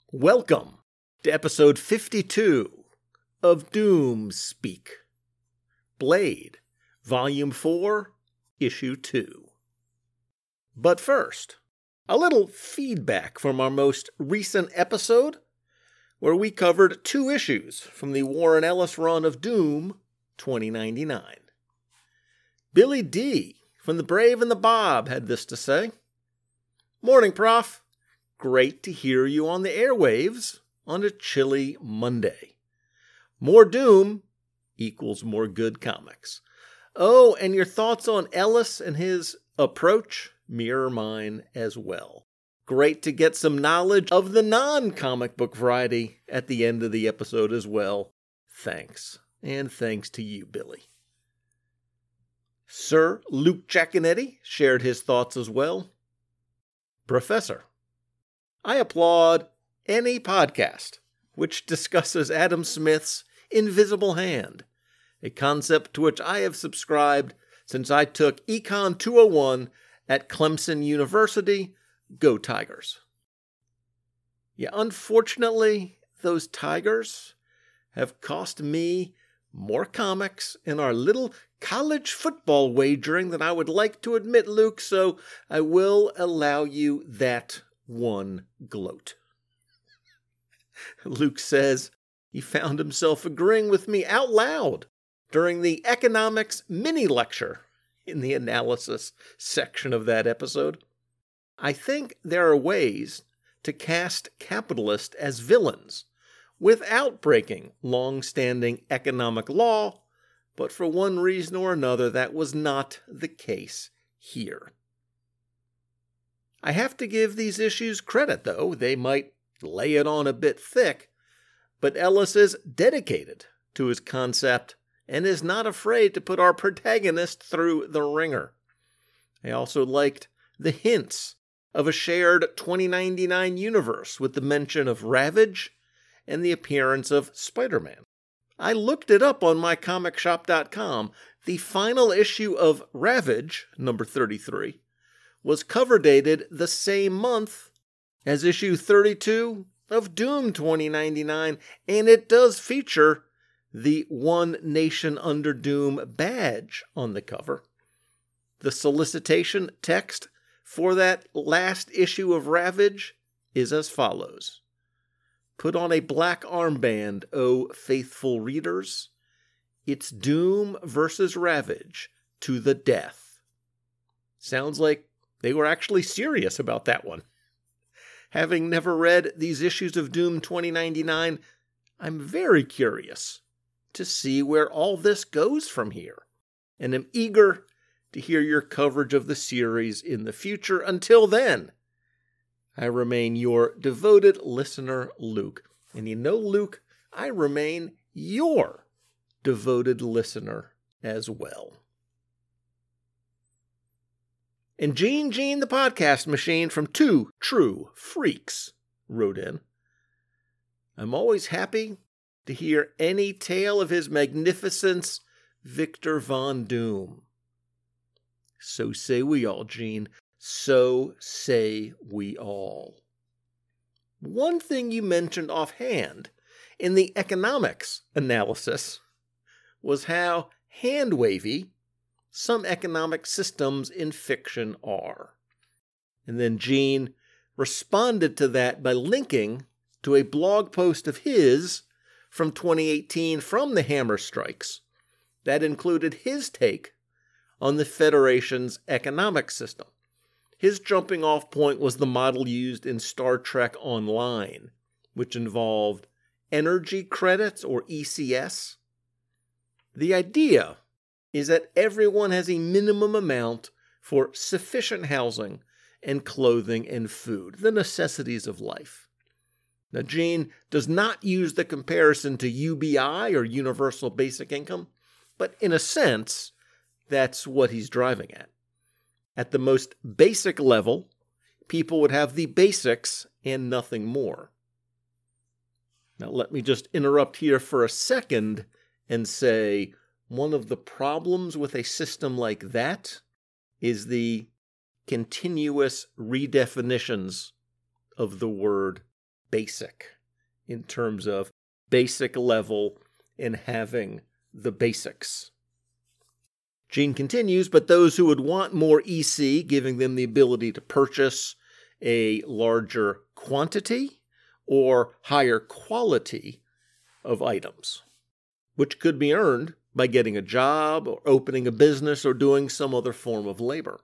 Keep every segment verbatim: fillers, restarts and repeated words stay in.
Welcome to episode fifty-two of Doom Speak. Blade, Volume four, Issue two. But first, a little feedback from our most recent episode, where we covered two issues from the Warren Ellis run of Doom twenty ninety-nine. Billy D. from The Brave and the Bob had this to say. Morning, Prof. Great to hear you on the airwaves on a chilly Monday. More Doom equals more good comics. Oh, and your thoughts on Ellis and his approach mirror mine as well. Great to get some knowledge of the non-comic book variety at the end of the episode as well. Thanks. And thanks to you, Billy. Sir Luke Giaconetti shared his thoughts as well. Professor, I applaud any podcast which discusses Adam Smith's Invisible Hand, a concept to which I have subscribed since I took Econ two oh one at Clemson University. Go Tigers. Yeah, unfortunately, those Tigers have cost me more comics in our little college football wagering than I would like to admit, Luke, so I will allow you that one gloat. Luke says he found himself agreeing with me out loud during the economics mini-lecture in the analysis section of that episode. I think there are ways to cast capitalists as villains without breaking long-standing economic law, but for one reason or another, that was not the case here. I have to give these issues credit, though. They might lay it on a bit thick, but Ellis is dedicated to his concept and is not afraid to put our protagonist through the ringer. I also liked the hints of a shared twenty ninety-nine universe with the mention of Ravage and the appearance of Spider-Man. I looked it up on my comic shop dot com. The final issue of Ravage, number thirty-three, was cover dated the same month as issue thirty-two of Doom twenty ninety-nine, and it does feature the One Nation Under Doom badge on the cover. The solicitation text for that last issue of Ravage is as follows. Put on a black armband, O faithful readers. It's Doom versus Ravage to the death. Sounds like they were actually serious about that one. Having never read these issues of Doom twenty ninety-nine, I'm very curious to see where all this goes from here, and am eager to hear your coverage of the series in the future. Until then, I remain your devoted listener, Luke. And you know, Luke, I remain your devoted listener as well. And Gene Gene the podcast machine from Two True Freaks wrote in. I'm always happy to hear any tale of his magnificence, Victor Von Doom. So say we all, Gene. So say we all. One thing you mentioned offhand in the economics analysis was how hand-wavy some economic systems in fiction are. And then Gene responded to that by linking to a blog post of his from twenty eighteen from the Hammer Strikes that included his take on the Federation's economic system. His jumping-off point was the model used in Star Trek Online, which involved energy credits, or E C S. The idea is that everyone has a minimum amount for sufficient housing and clothing and food, the necessities of life. Now, Gene does not use the comparison to U B I, or Universal Basic Income, but in a sense, that's what he's driving at. At the most basic level, people would have the basics and nothing more. Now, let me just interrupt here for a second and say one of the problems with a system like that is the continuous redefinitions of the word basic in terms of basic level and having the basics. Gene continues, but those who would want more E C, giving them the ability to purchase a larger quantity or higher quality of items, which could be earned by getting a job or opening a business or doing some other form of labor.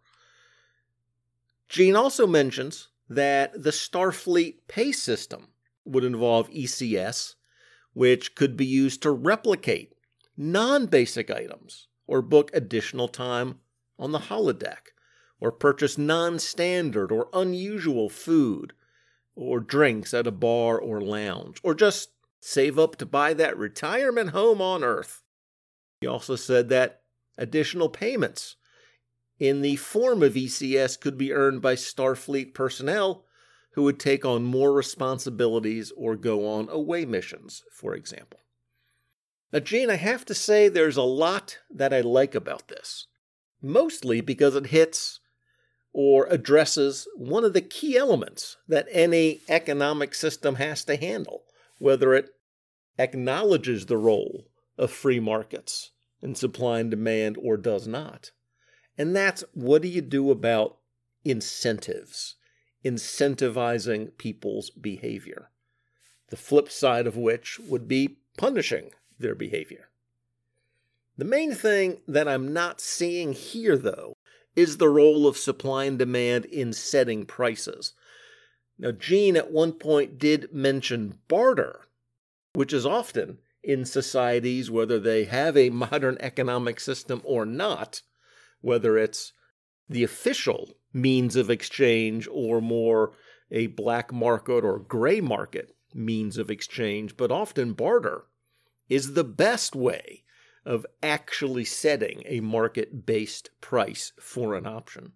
Gene also mentions that the Starfleet pay system would involve E C S, which could be used to replicate non-basic items or book additional time on the holodeck, or purchase non-standard or unusual food or drinks at a bar or lounge, or just save up to buy that retirement home on Earth. He also said that additional payments in the form of E C S could be earned by Starfleet personnel who would take on more responsibilities or go on away missions, for example. Now, Gene, I have to say there's a lot that I like about this, mostly because it hits or addresses one of the key elements that any economic system has to handle, whether it acknowledges the role of free markets in supply and demand or does not. And that's, what do you do about incentives, incentivizing people's behavior? The flip side of which would be punishing their behavior. The main thing that I'm not seeing here, though, is the role of supply and demand in setting prices. Now, Gene at one point did mention barter, which is often in societies, whether they have a modern economic system or not, whether it's the official means of exchange or more a black market or gray market means of exchange, but often barter is the best way of actually setting a market-based price for an option.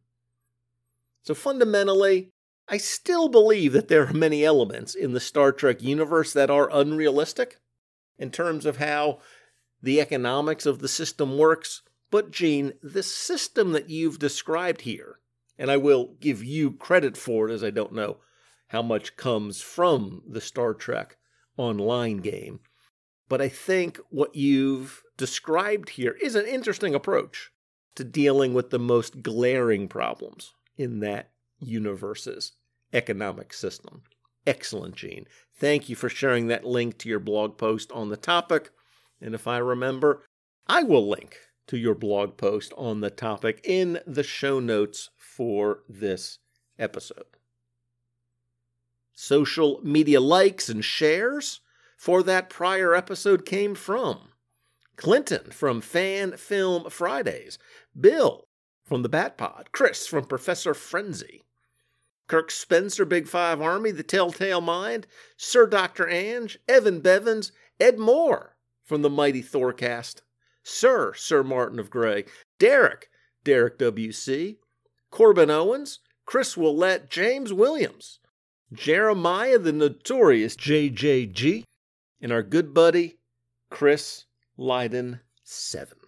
So fundamentally, I still believe that there are many elements in the Star Trek universe that are unrealistic in terms of how the economics of the system works. But Gene, the system that you've described here, and I will give you credit for it as I don't know how much comes from the Star Trek Online game, but I think what you've described here is an interesting approach to dealing with the most glaring problems in that universe's economic system. Excellent, Gene. Thank you for sharing that link to your blog post on the topic. And if I remember, I will link to your blog post on the topic in the show notes for this episode. Social media likes and shares for that prior episode came from Clinton from Fan Film Fridays, Bill from the Bat Pod, Chris from Professor Frenzy, Kirk Spencer, Big Five Army, The Telltale Mind, Sir Doctor Ange, Evan Bevins, Ed Moore from the Mighty Thorcast, Sir, Sir Martin of Gray, Derek, Derek W C, Corbin Owens, Chris Willett, James Williams, Jeremiah the Notorious J J G, and our good buddy, Chris Lydon seven.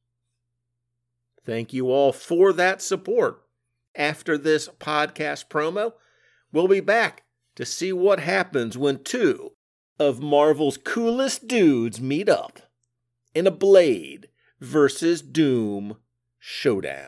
Thank you all for that support. After this podcast promo, we'll be back to see what happens when two of Marvel's coolest dudes meet up in a Blade versus Doom showdown.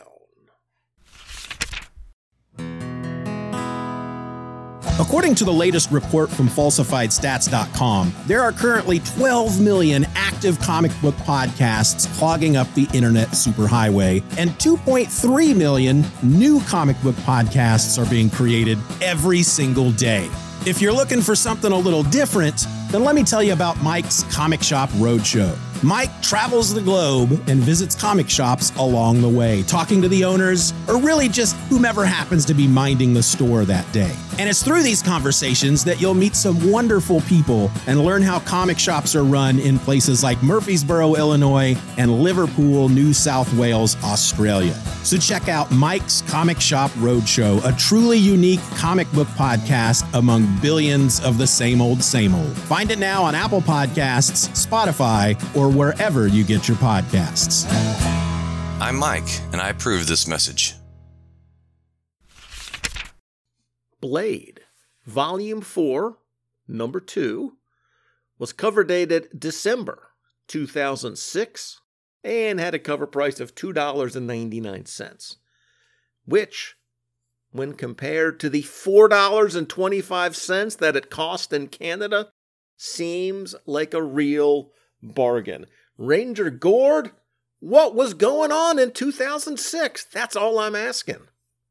According to the latest report from falsified stats dot com, there are currently twelve million active comic book podcasts clogging up the internet superhighway, and two point three million new comic book podcasts are being created every single day. If you're looking for something a little different, then let me tell you about Mike's Comic Shop Roadshow. Mike travels the globe and visits comic shops along the way, talking to the owners, or really just whomever happens to be minding the store that day. And it's through these conversations that you'll meet some wonderful people and learn how comic shops are run in places like Murfreesboro, Illinois, and Liverpool, New South Wales, Australia. So check out Mike's Comic Shop Roadshow, a truly unique comic book podcast among billions of the same old, same old. Find it now on Apple Podcasts, Spotify, or wherever you get your podcasts. I'm Mike, and I approve this message. Blade, Volume four, number two, was cover dated December two thousand six and had a cover price of two dollars and ninety-nine cents, which, when compared to the four dollars and twenty-five cents that it cost in Canada, seems like a real bargain. Ranger Gord, what was going on in two thousand six? That's all I'm asking.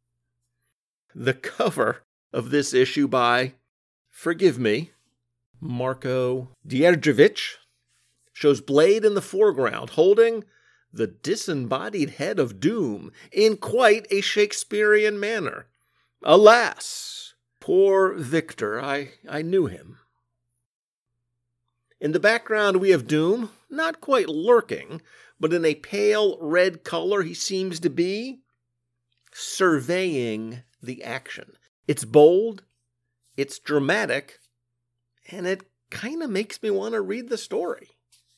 The cover of this issue by, forgive me, Marko Djerdjevic shows Blade in the foreground holding the disembodied head of Doom in quite a Shakespearean manner. Alas, poor Victor, I, I knew him. In the background we have Doom, not quite lurking, but in a pale red color he seems to be surveying the action. It's bold, it's dramatic, and it kind of makes me want to read the story.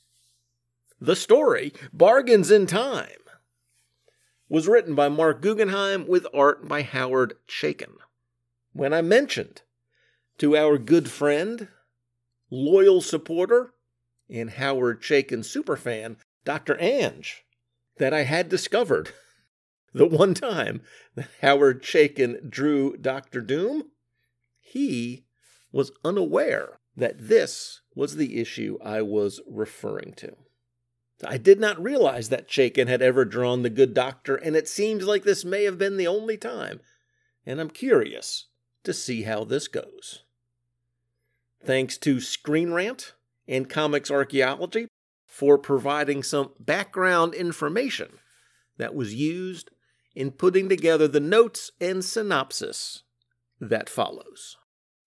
The story, Bargains in Time, was written by Mark Guggenheim with art by Howard Chaykin. When I mentioned to our good friend, loyal supporter, and Howard Chaykin superfan, Doctor Ange, that I had discovered the one time that Howard Chaykin drew Doctor Doom, he was unaware that this was the issue I was referring to. I did not realize that Chaykin had ever drawn the Good Doctor, and it seems like this may have been the only time, and I'm curious to see how this goes. Thanks to Screen Rant and Comics Archaeology for providing some background information that was used in putting together the notes and synopsis that follows.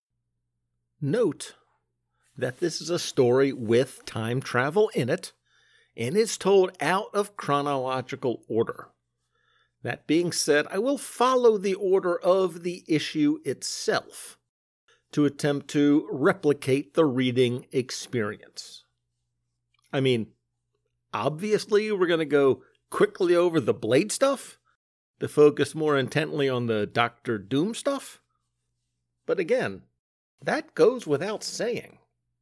Note that this is a story with time travel in it, and is told out of chronological order. That being said, I will follow the order of the issue itself to attempt to replicate the reading experience. I mean, obviously we're going to go quickly over the Blade stuff to focus more intently on the Doctor Doom stuff. But again, that goes without saying.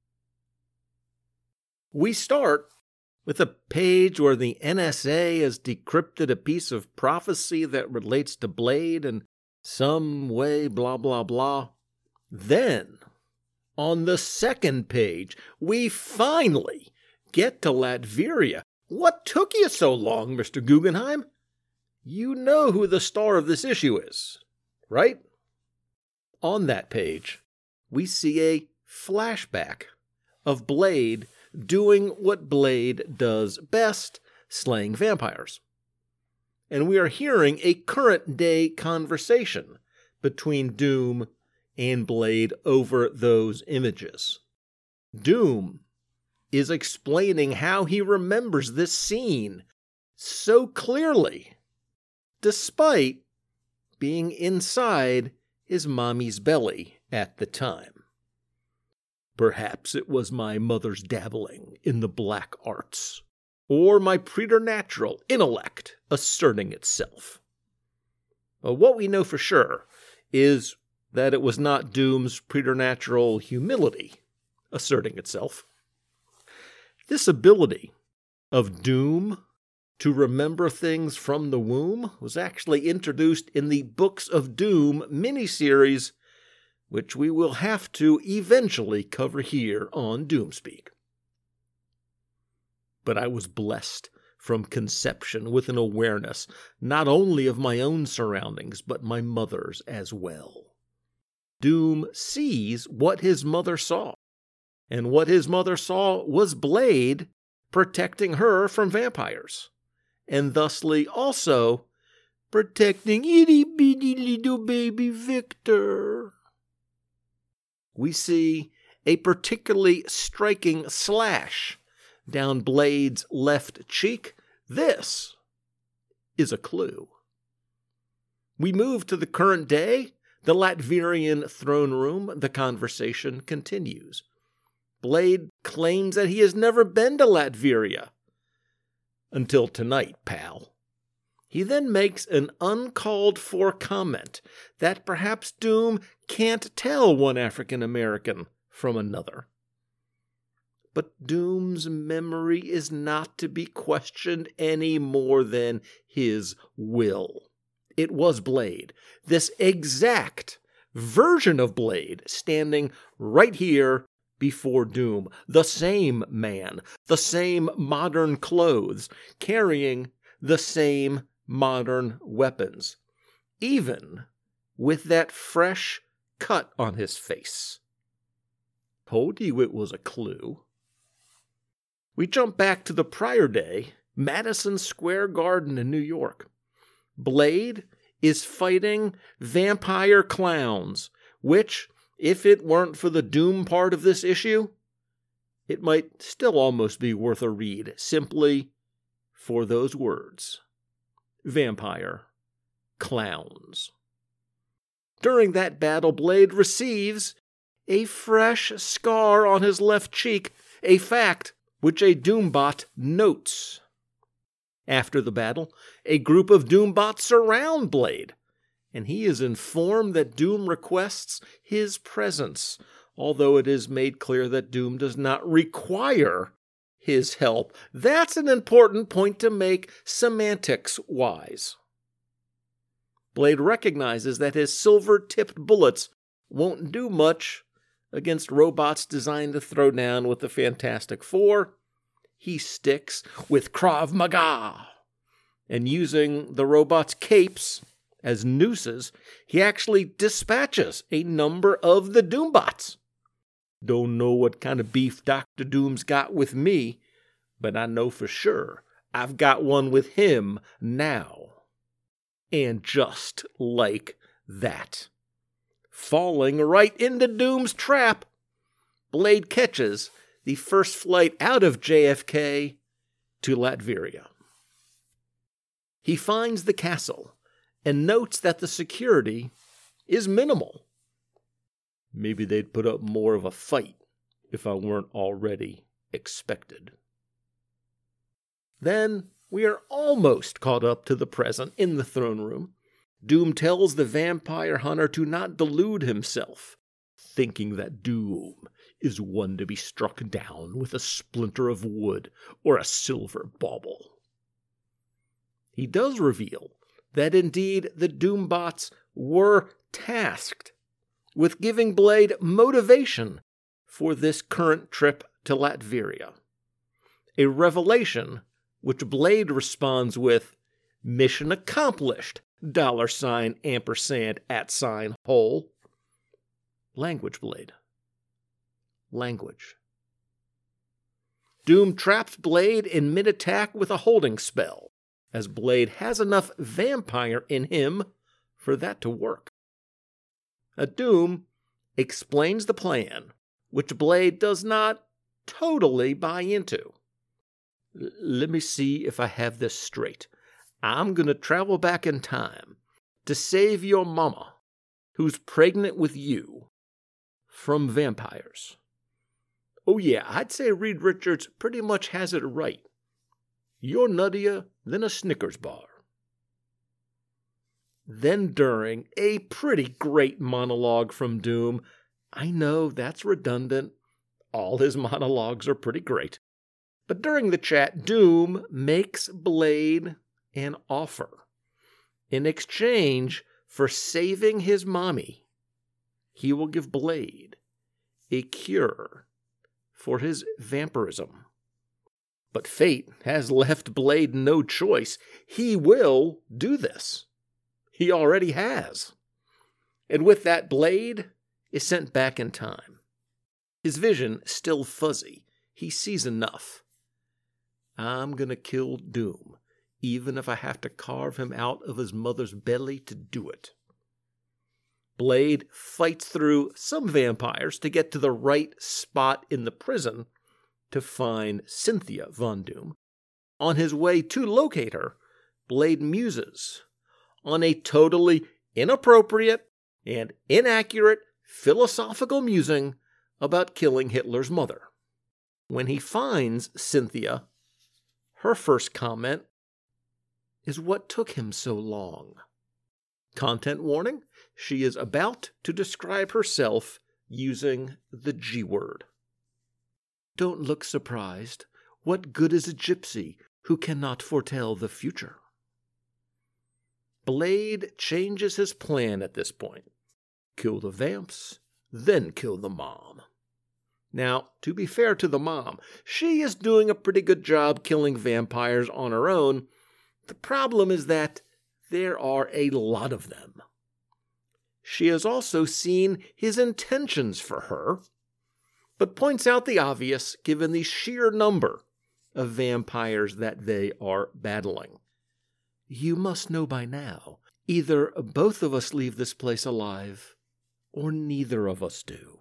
We start with a page where the N S A has decrypted a piece of prophecy that relates to Blade in some way, blah, blah, blah. Then, on the second page, we finally get to Latveria. What took you so long, Mister Guggenheim? You know who the star of this issue is, right? On that page, we see a flashback of Blade doing what Blade does best, slaying vampires. And we are hearing a current-day conversation between Doom and Blade over those images. Doom is explaining how he remembers this scene so clearly, despite being inside his mommy's belly at the time. Perhaps it was my mother's dabbling in the black arts, or my preternatural intellect asserting itself. Well, what we know for sure is that it was not Doom's preternatural humility asserting itself. This ability of Doom to remember things from the womb was actually introduced in the Books of Doom miniseries, which we will have to eventually cover here on Doomspeak. But I was blessed from conception with an awareness not only of my own surroundings, but my mother's as well. Doom sees what his mother saw, and what his mother saw was Blade protecting her from vampires, and thusly also protecting itty-bitty little baby Victor. We see a particularly striking slash down Blade's left cheek. This is a clue. We move to the current day, the Latverian throne room. The conversation continues. Blade claims that he has never been to Latveria. Until tonight, pal. He then makes an uncalled-for comment that perhaps Doom can't tell one African American from another. But Doom's memory is not to be questioned any more than his will. It was Blade, this exact version of Blade, standing right here before Doom. The same man, the same modern clothes, carrying the same modern weapons, even with that fresh cut on his face. Told you it was a clue. We jump back to the prior day, Madison Square Garden in New York. Blade is fighting vampire clowns, which, if it weren't for the Doom part of this issue, it might still almost be worth a read, simply for those words. Vampire clowns. During that battle, Blade receives a fresh scar on his left cheek, a fact which a Doombot notes. After the battle, a group of Doombots surround Blade, and he is informed that Doom requests his presence, although it is made clear that Doom does not require his help. That's an important point to make semantics-wise. Blade recognizes that his silver-tipped bullets won't do much against robots designed to throw down with the Fantastic Four. He sticks with Krav Maga, and using the robots' capes as nooses, he actually dispatches a number of the Doombots. Don't know what kind of beef Doctor Doom's got with me, but I know for sure I've got one with him now. And just like that, falling right into Doom's trap, Blade catches the first flight out of J F K to Latveria. He finds the castle and notes that the security is minimal. Maybe they'd put up more of a fight if I weren't already expected. Then we are almost caught up to the present in the throne room. Doom tells the vampire hunter to not delude himself, thinking that Doom is one to be struck down with a splinter of wood or a silver bauble. He does reveal that indeed the Doombots were tasked with giving Blade motivation for this current trip to Latveria, a revelation which Blade responds with, "Mission accomplished, dollar sign, ampersand, at sign, hole." Language, Blade. Language. Doom traps Blade in mid-attack with a holding spell, as Blade has enough vampire in him for that to work. A Doom explains the plan, which Blade does not totally buy into. Let me see if I have this straight. I'm going to travel back in time to save your mama, who's pregnant with you, from vampires. Oh yeah, I'd say Reed Richards pretty much has it right. You're nuttier than a Snickers bar. Then during a pretty great monologue from Doom, I know that's redundant. All his monologues are pretty great. But during the chat, Doom makes Blade an offer. In exchange for saving his mommy, he will give Blade a cure for his vampirism. But fate has left Blade no choice. He will do this. He already has. And with that, Blade is sent back in time. His vision still fuzzy. He sees enough. I'm gonna kill Doom, even if I have to carve him out of his mother's belly to do it. Blade fights through some vampires to get to the right spot in the prison to find Cynthia Von Doom. On his way to locate her, Blade muses on a totally inappropriate and inaccurate philosophical musing about killing Hitler's mother. When he finds Cynthia, her first comment is what took him so long. Content warning, she is about to describe herself using the G word. Don't look surprised. What good is a gypsy who cannot foretell the future? Blade changes his plan at this point. Kill the vamps, then kill the mom. Now, to be fair to the mom, she is doing a pretty good job killing vampires on her own. The problem is that there are a lot of them. She has also seen his intentions for her, but points out the obvious given the sheer number of vampires that they are battling. You must know by now, either both of us leave this place alive, or neither of us do.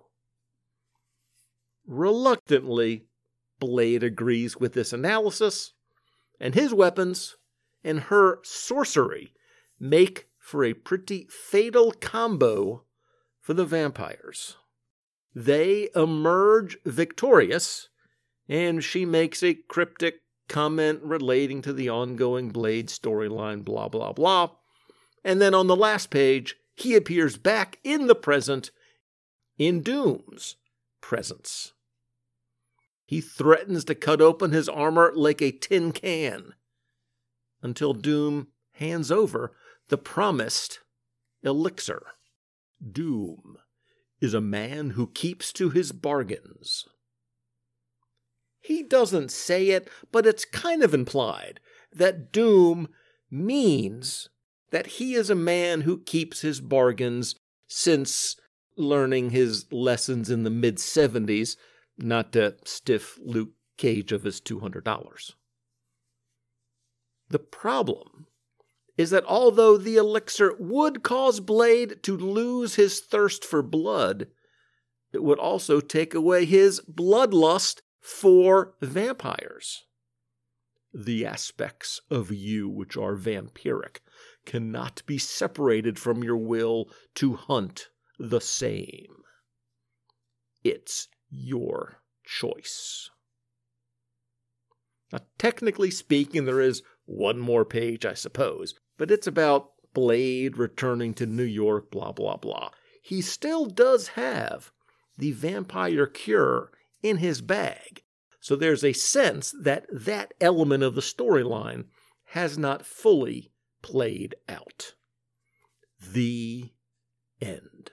Reluctantly, Blade agrees with this analysis, and his weapons and her sorcery make for a pretty fatal combo for the vampires. They emerge victorious, and she makes a cryptic comment relating to the ongoing Blade storyline, blah, blah, blah. And then on the last page, he appears back in the present, in Doom's presence. He threatens to cut open his armor like a tin can, until Doom hands over the promised elixir. Doom is a man who keeps to his bargains. He doesn't say it, but it's kind of implied that Doom means that he is a man who keeps his bargains since learning his lessons in the mid-seventies, not to stiff Luke Cage of his two hundred dollars. The problem is that although the elixir would cause Blade to lose his thirst for blood, it would also take away his bloodlust for vampires. The aspects of you which are vampiric cannot be separated from your will to hunt the same. It's your choice. Now, technically speaking, there is one more page, I suppose, but it's about Blade returning to New York, blah, blah, blah. He still does have the vampire cure in his bag, so there's a sense that that element of the storyline has not fully played out. The end.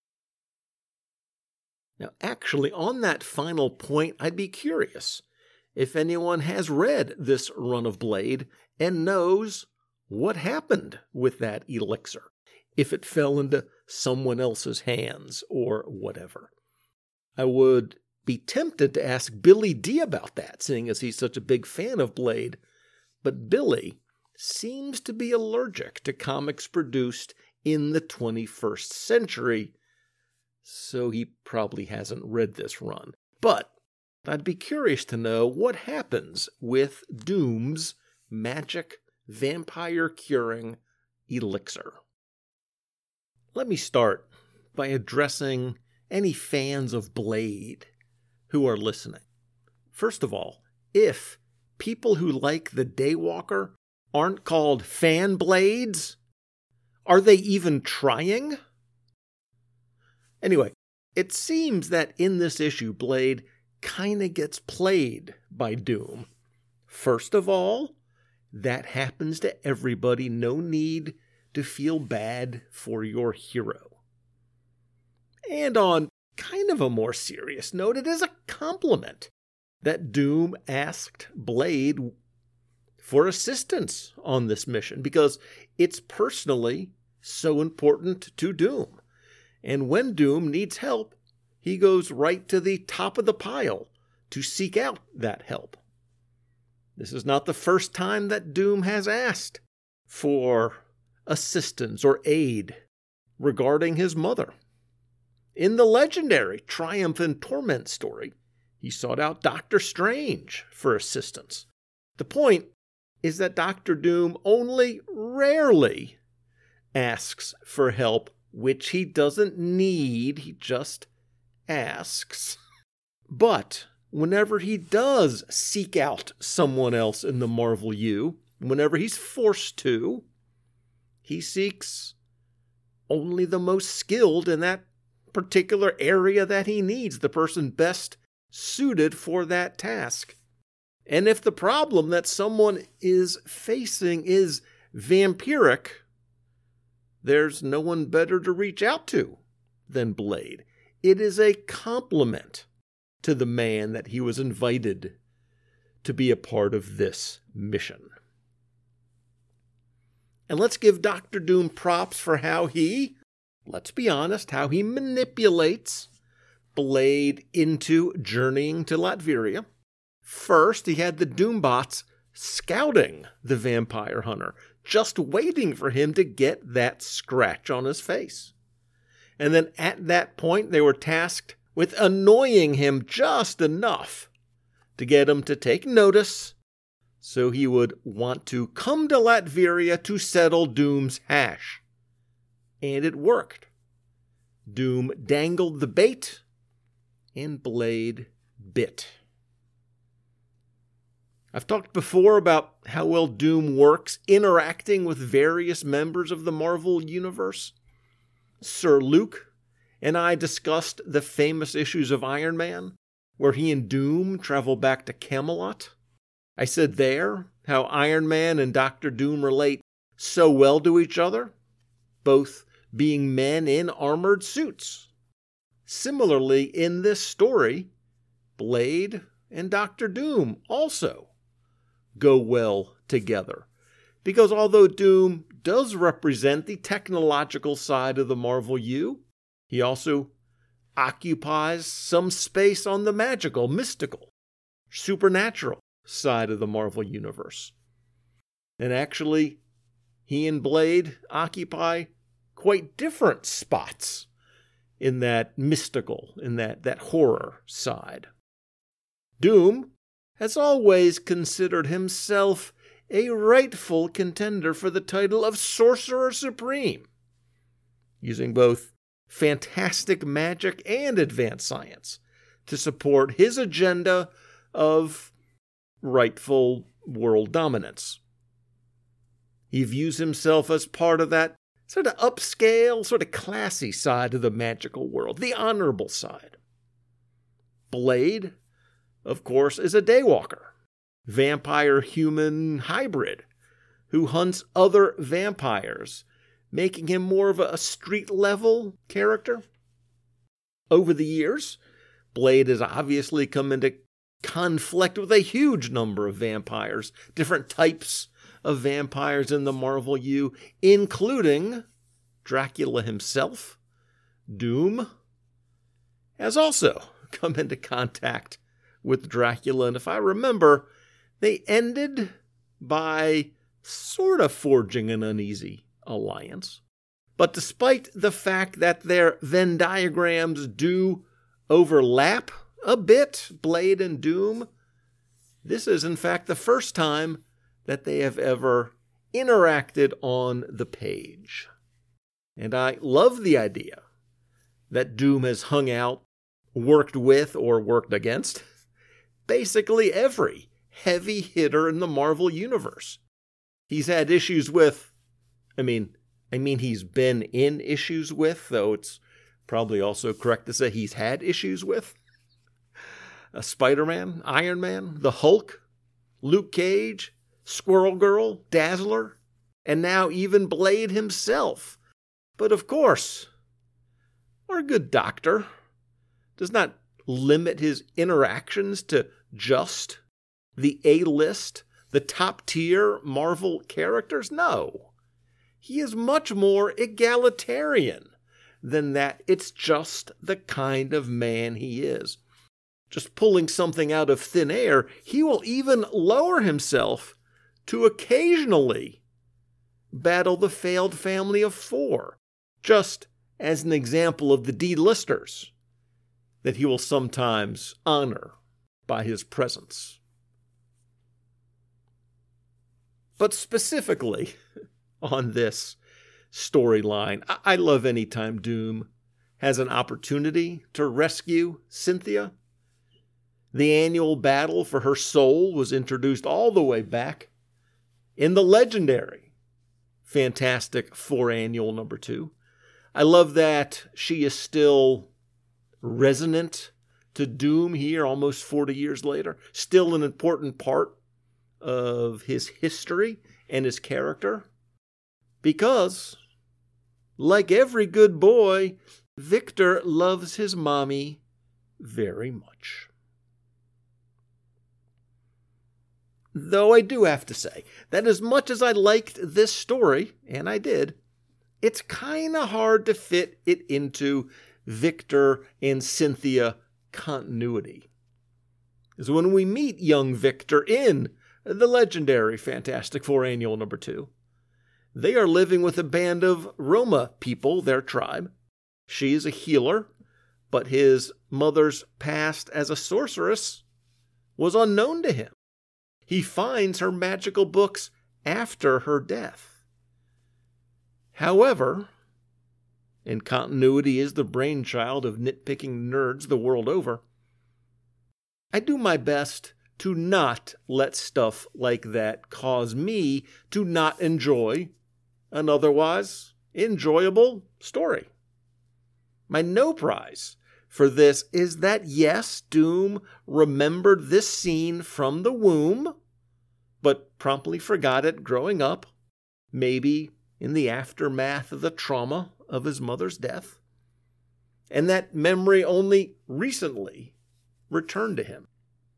Now, actually, on that final point, I'd be curious if anyone has read this run of Blade and knows what happened with that elixir, if it fell into someone else's hands or whatever. I would be tempted to ask Billy D about that, seeing as he's such a big fan of Blade, but Billy seems to be allergic to comics produced in the twenty-first century, so he probably hasn't read this run. But I'd be curious to know what happens with Doom's magic vampire-curing elixir. Let me start by addressing any fans of Blade who are listening. First of all, if people who like the Daywalker aren't called fan Blades, are they even trying? Anyway, it seems that in this issue, Blade kinda gets played by Doom. First of all, that happens to everybody. No need to feel bad for your hero. And on kind of a more serious note, it is a compliment that Doom asked Blade for assistance on this mission, because it's personally so important to Doom. And when Doom needs help, he goes right to the top of the pile to seek out that help. This is not the first time that Doom has asked for assistance or aid regarding his mother. In the legendary Triumph and Torment story, he sought out Doctor Strange for assistance. The point is that Doctor Doom only rarely asks for help, which he doesn't need, he just asks. But whenever he does seek out someone else in the Marvel U, Whenever he's forced to, he seeks only the most skilled in that particular area that he needs, the person best suited for that task. And if the problem that someone is facing is vampiric, there's no one better to reach out to than Blade. It is a compliment to the man that he was invited to be a part of this mission. And let's give Doctor Doom props for how he, let's be honest, how he manipulates Blade into journeying to Latveria. First, he had the Doombots scouting the vampire hunter, just waiting for him to get that scratch on his face. And then at that point, they were tasked with annoying him just enough to get him to take notice, so he would want to come to Latveria to settle Doom's hash. And it worked. Doom dangled the bait, and Blade bit. I've talked before about how well Doom works interacting with various members of the Marvel Universe. Sir Luke and I discussed the famous issues of Iron Man, where he and Doom travel back to Camelot. I said there how Iron Man and Doctor Doom relate so well to each other, both being men in armored suits. Similarly, in this story, Blade and Doctor Doom also go well together. Because although Doom does represent the technological side of the Marvel U, he also occupies some space on the magical, mystical, supernatural side of the Marvel Universe. And actually, he and Blade occupy quite different spots in that mystical, in that, that horror side. Doom has always considered himself a rightful contender for the title of Sorcerer Supreme, using both fantastic magic and advanced science to support his agenda of rightful world dominance. He views himself as part of that sort of upscale, sort of classy side of the magical world, the honorable side. Blade, of course, is a daywalker, vampire-human hybrid who hunts other vampires, making him more of a street-level character. Over the years, Blade has obviously come into conflict with a huge number of vampires, different types of vampires in the Marvel U, including Dracula himself. Doom has also come into contact with Dracula, and if I remember, they ended by sort of forging an uneasy alliance. But despite the fact that their Venn diagrams do overlap a bit, Blade and Doom, this is in fact the first time that they have ever interacted on the page. And I love the idea that Doom has hung out, worked with, or worked against basically every heavy hitter in the Marvel Universe. He's had issues with, I mean, I mean he's been in issues with, though it's probably also correct to say he's had issues with. Uh, Spider-Man, Iron Man, the Hulk, Luke Cage, Squirrel Girl, Dazzler, and now even Blade himself. But of course, our good doctor does not limit his interactions to just the A-list, the top-tier Marvel characters. No, he is much more egalitarian than that. It's just the kind of man he is. Just pulling something out of thin air, he will even lower himself to occasionally battle the failed family of four, just as an example of the D-listers that he will sometimes honor by his presence. But specifically on this storyline, I love any time Doom has an opportunity to rescue Cynthia. The annual battle for her soul was introduced all the way back in the legendary Fantastic Four Annual number two. I love that she is still resonant to Doom here almost forty years later. Still an important part of his history and his character. Because, like every good boy, Victor loves his mommy very much. Though I do have to say that as much as I liked this story, and I did, it's kind of hard to fit it into Victor and Cynthia continuity. Because when we meet young Victor in the legendary Fantastic Four Annual number two, they are living with a band of Roma people, their tribe. She is a healer, but his mother's past as a sorceress was unknown to him. He finds her magical books after her death. However, and continuity is the brainchild of nitpicking nerds the world over, I do my best to not let stuff like that cause me to not enjoy an otherwise enjoyable story. My no prize for this is that, yes, Doom remembered this scene from the womb, but promptly forgot it growing up, maybe in the aftermath of the trauma of his mother's death, and that memory only recently returned to him.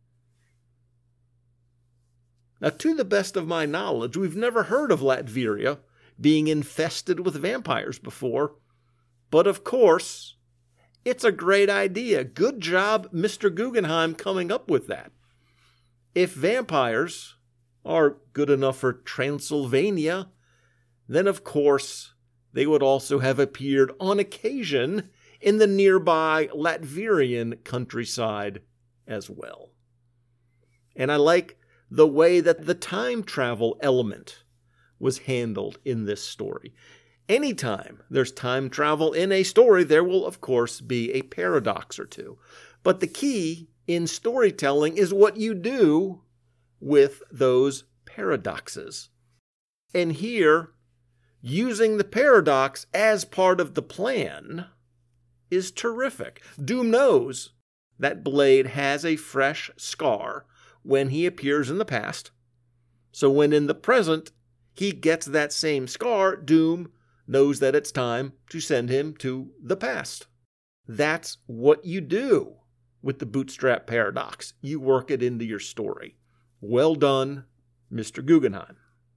Now, to the best of my knowledge, we've never heard of Latveria being infested with vampires before, but of course, it's a great idea. Good job, Mister Guggenheim, coming up with that. If vampires are good enough for Transylvania, then of course they would also have appeared on occasion in the nearby Latverian countryside as well. And I like the way that the time travel element was handled in this story. Anytime there's time travel in a story, there will, of course, be a paradox or two. But the key in storytelling is what you do with those paradoxes. And here, using the paradox as part of the plan is terrific. Doom knows that Blade has a fresh scar when he appears in the past. So when in the present he gets that same scar, Doom knows that it's time to send him to the past. That's what you do with the bootstrap paradox. You work it into your story. Well done, Mister Guggenheim.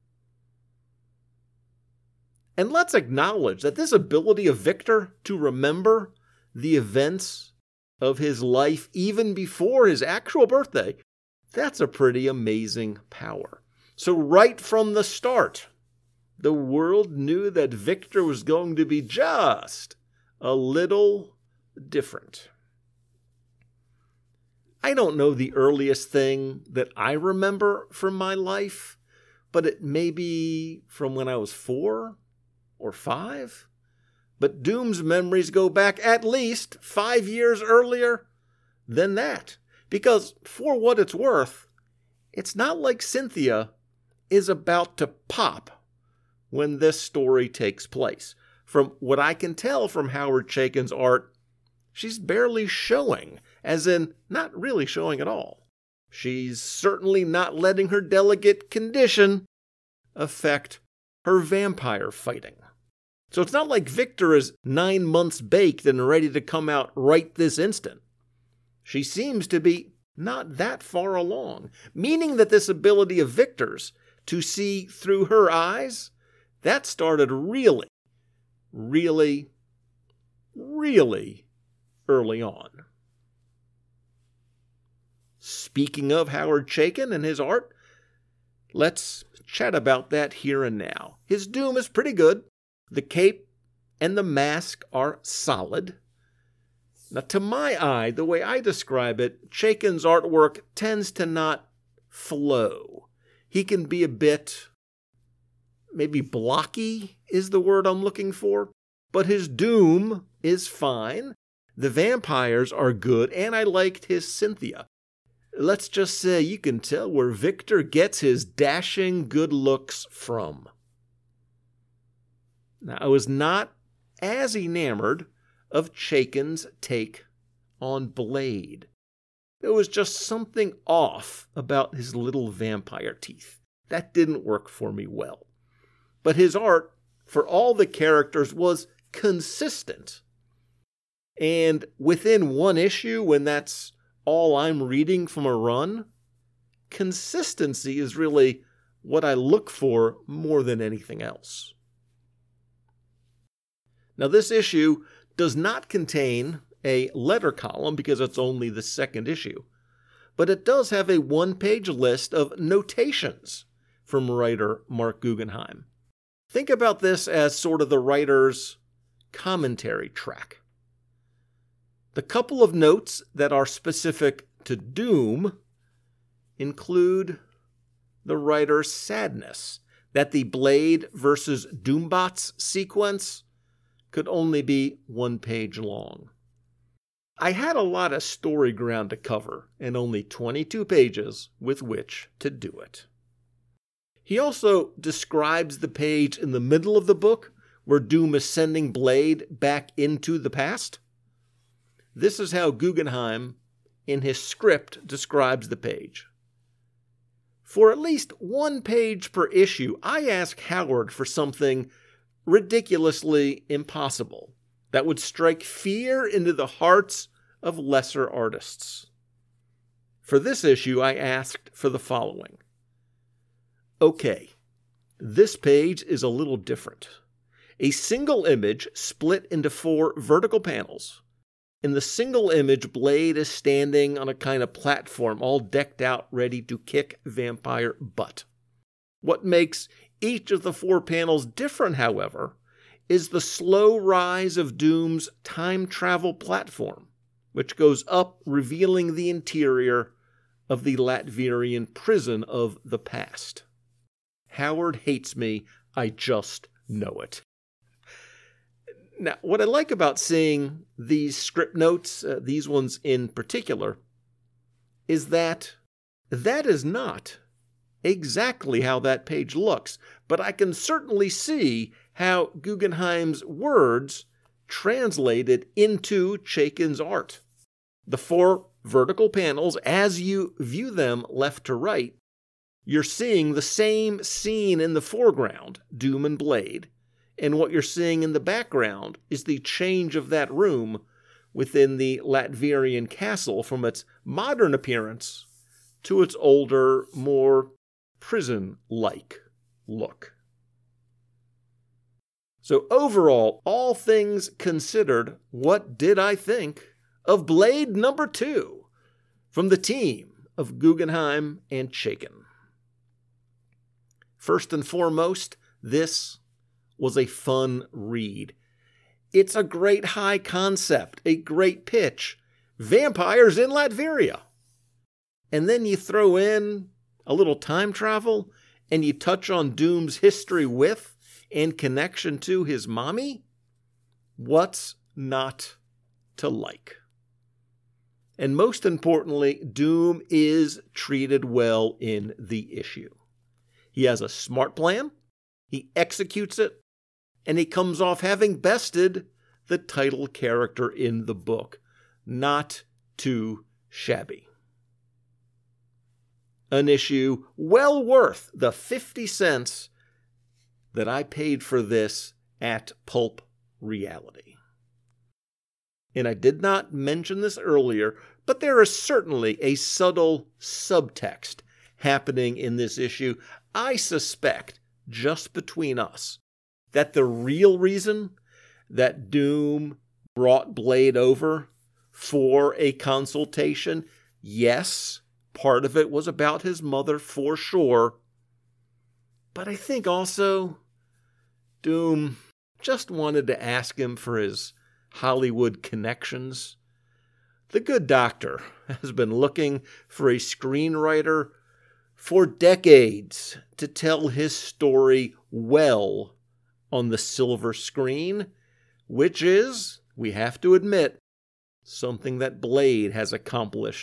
And let's acknowledge that this ability of Victor to remember the events of his life even before his actual birthday, that's a pretty amazing power. So right from the start, the world knew that Victor was going to be just a little different. I don't know the earliest thing that I remember from my life, but it may be from when I was four or five. But Doom's memories go back at least five years earlier than that. Because, for what it's worth, it's not like Cynthia is about to pop when this story takes place. From what I can tell from Howard Chaykin's art, she's barely showing, as in not really showing at all. She's certainly not letting her delicate condition affect her vampire fighting. So it's not like Victor is nine months baked and ready to come out right this instant. She seems to be not that far along, meaning that this ability of Victor's to see through her eyes, that started really, really, really early on. Speaking of Howard Chaykin and his art, let's chat about that here and now. His Doom is pretty good. The cape and the mask are solid. Now, to my eye, the way I describe it, Chaykin's artwork tends to not flow. He can be a bit, maybe blocky is the word I'm looking for, but his Doom is fine. The vampires are good, and I liked his Cynthia. let's just say you can tell where Victor gets his dashing good looks from. Now, I was not as enamored of Chaykin's take on Blade. There was just something off about his little vampire teeth. That didn't work for me well. But his art, for all the characters, was consistent. And within one issue, when that's all I'm reading from a run, consistency is really what I look for more than anything else. Now, this issue does not contain a letter column because it's only the second issue, but it does have a one-page list of notations from writer Mark Guggenheim. Think about this as sort of the writer's commentary track. The couple of notes that are specific to Doom include the writer's sadness that the Blade versus Doombots sequence could only be one page long. I had a lot of story ground to cover and only twenty-two pages with which to do it. He also describes the page in the middle of the book where Doom is sending Blade back into the past. This is how Guggenheim, in his script, describes the page. For at least one page per issue, I ask Howard for something ridiculously impossible that would strike fear into the hearts of lesser artists. For this issue, I asked for the following. Okay, this page is a little different. A single image split into four vertical panels. In the single image, Blade is standing on a kind of platform, all decked out, ready to kick vampire butt. What makes each of the four panels different, however, is the slow rise of Doom's time travel platform, which goes up, revealing the interior of the Latverian prison of the past. Howard hates me, I just know it. Now, what I like about seeing these script notes, uh, these ones in particular, is that that is not exactly how that page looks, but I can certainly see how Guggenheim's words translated into Chaykin's art. The four vertical panels, as you view them left to right, you're seeing the same scene in the foreground, Doom and Blade, and what you're seeing in the background is the change of that room within the Latverian castle from its modern appearance to its older, more prison-like look. So overall, all things considered, what did I think of Blade number two from the team of Guggenheim and Chaykin? First and foremost, this was a fun read. It's a great high concept, a great pitch. Vampires in Latveria. And then you throw in a little time travel, and you touch on Doom's history with and connection to his mommy. What's not to like? And most importantly, Doom is treated well in the issue. He has a smart plan, he executes it, and he comes off having bested the title character in the book. Not too shabby. An issue well worth the fifty cents that I paid for this at Pulp Reality. And I did not mention this earlier, but there is certainly a subtle subtext happening in this issue. I suspect, just between us, that the real reason that Doom brought Blade over for a consultation, yes, part of it was about his mother for sure, but I think also Doom just wanted to ask him for his Hollywood connections. The good doctor has been looking for a screenwriter for decades to tell his story well on the silver screen, which is, we have to admit, something that Blade has accomplished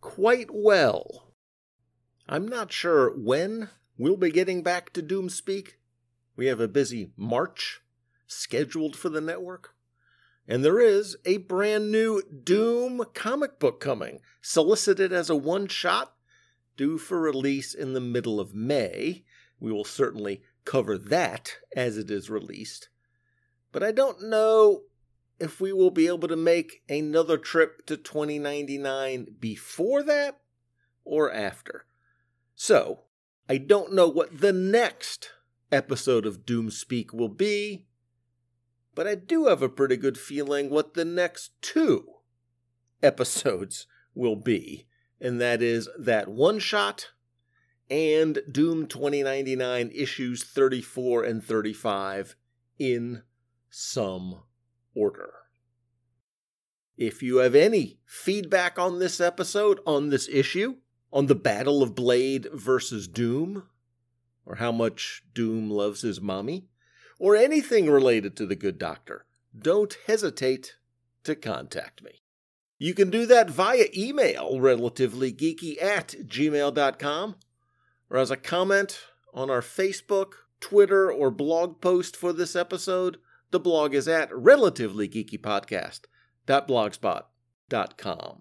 quite well. I'm not sure when we'll be getting back to Doomspeak. We have a busy March scheduled for the network. And there is a brand new Doom comic book coming, solicited as a one-shot, due for release in the middle of May. We will certainly cover that as it is released. But I don't know if we will be able to make another trip to twenty ninety-nine before that or after. So, I don't know what the next episode of Doomspeak will be, but I do have a pretty good feeling what the next two episodes will be, and that is that one-shot and Doom twenty ninety-nine issues thirty-four and thirty-five in some order. If you have any feedback on this episode, on this issue, on the Battle of Blade versus Doom, or how much Doom loves his mommy, or anything related to the Good Doctor, don't hesitate to contact me. You can do that via email, relativelygeeky at gmail dot com, or as a comment on our Facebook, Twitter, or blog post for this episode. The blog is at relatively geeky podcast dot blogspot dot com.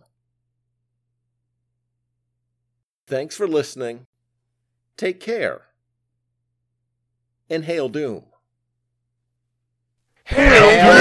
Thanks for listening. Take care. And hail Doom. Hail Doom!